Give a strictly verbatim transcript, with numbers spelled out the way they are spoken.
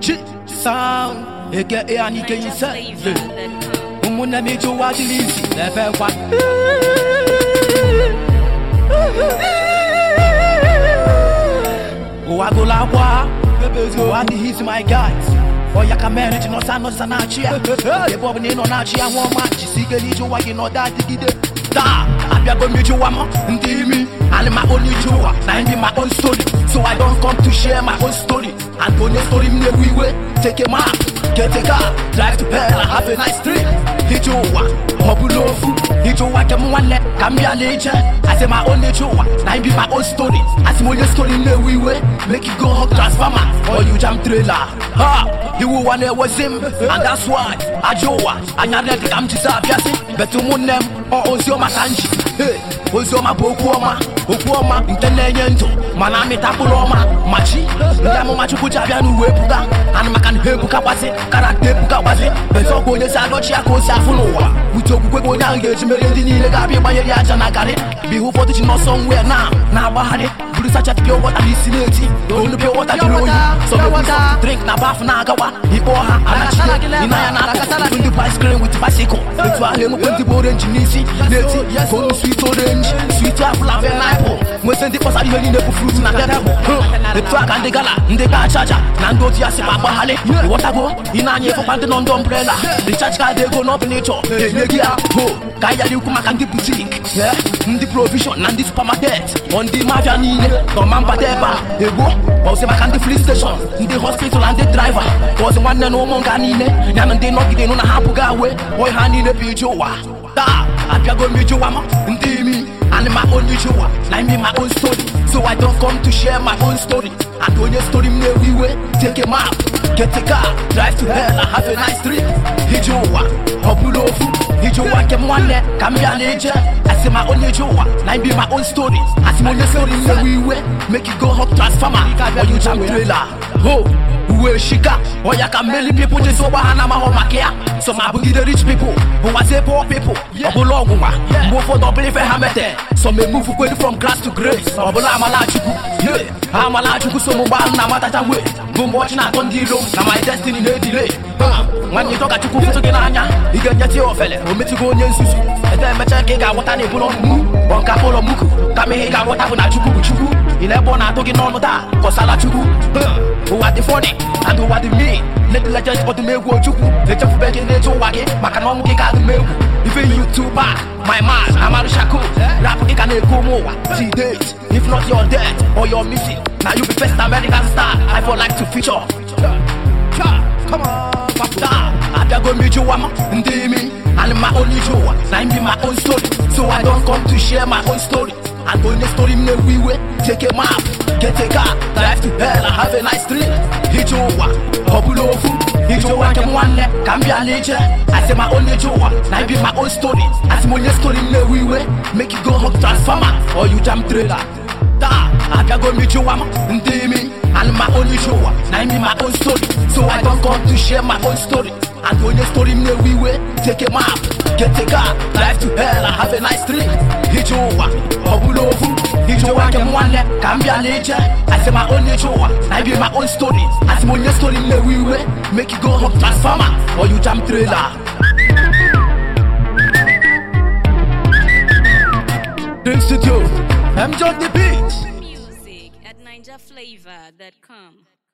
G sound, aka Anike inside. Umuna mejo wa dilizi, level one. Oh, I go la wa, oh, I he's my guys. Oh, ya can manage no san no sanachia. The bob ni no nachia one match. Sige ni jo wa you know that digide. Da, I go meet you one ndimi. And my only joa, now be my own story. So I don't come to share my own story. And on your story me we way. Take a map, get a car, drive to hell, have a nice trip. Hit you one, hobulofu. Hit you one, come one leg, come here later. I say my only joa, now be my own story. As my own story me we way. Make it go hug transformer or you jump trailer. Ha, you want it was him, and that's why I joa. I never let come to serve yasi. But to moon them or Ozio Masanji. Hey, Ozio Mabuoma, Okuoma, Intenento, Manami Tapuloma, Machi, Yamo Machu Javianu Webuga, and Macan Hebuka was it, Karatebuka was it, but so good as I got Chiako Safunoa. We took Webo down here to Melody, the Gabi by Yajanagari. Be who for the no somewhere now, now Bahari, Blue such a pure water vicinity. Don't pure water to know you. So water, drink Nabaf Nagawa, Iboha, Anachi, Inayana, in the ice cream with bicycle. It's why I'm going to board engineer. Yes, oh, sweet orange, sweet apple, and apple. When the first are in the fruit and the track and the gala, the car charger, Nando Tiasi Papa Hale, the water go, in Anya for Pantheon umbrella. The church car they go up in nature. The Legia, go, Kaya Yukuma and the boutique, yeah, the provision and the supermarket, on the Mafia Nine, or Mamba Deba, they go, also back on the police station, the hospital and the driver, was one and no Monganine, and they not getting on a Hapuga way, boy, honey, the Pijoa. I go meet you, ndimi, and my own joa. Like me, my own story. So I don't come to share my own story. And when your story me we way, take a map, get a car, drive to hell, and have a nice trip. Hijoa, hobulofu, hijoa kem one leg, come here later. I say my own joa. Like me, my own story. As my own story me we way, make it go hop transformer, or you jump trailer. Oh. Uwe shika, or ya can many people just over Hanama or Makia. Some are the rich people, who are say poor people, or Bologuma, move for double if I hamete. Some may move away from grass to grace, or Bolamalachuku. Yeah, I'm a Lachuku, so mobile Namata way. Boom watching out on the road, now my destiny no delay. When you talk at Chuku to Genanya, you can get your fella, who met you go near Susu. And then Machaka, what I need on Moo, one couple of Muku, Kamehika, what happened at Chuku Chuku. In a bona talking on that, Kosala Chuku. Who are the funny, and who are the me? Let the legends for the mail go to let you back in the two wagon, Macanon kick out the mail. Even you too bad, my man, Amaru Shaku, rap kick and go more. See dates, if not your dead or you're missing. Now you be best American star, I would like to feature. Come on, Papa. I go meet you, Wama, Ndimi, and my only joa. Now be my own story, so I don't come to share my own story. And when the story me we way, take a map, get a car, drive to hell, and have a nice trip. Hijoa, hobulofu, hijoa kem one leg, come here later. I say my only joa, now be my own story. As my own story me we way, make it go hug transformer, or you jump trailer. Da, I can go meet you, ndimi, and my only joa, now be my own story. So I don't come to share my own story. And when the story me we way, take a map, get a car, drive to hell, and have a nice trip. Hijoa, hobulofu, hijoa kem one leg, come here later. I say my only joa, I be my own story. As my own story me we way, make it go hug transformer, or you jump trailer. Thanks to you, I'm John the Beat. Music at ninja flavor dot com.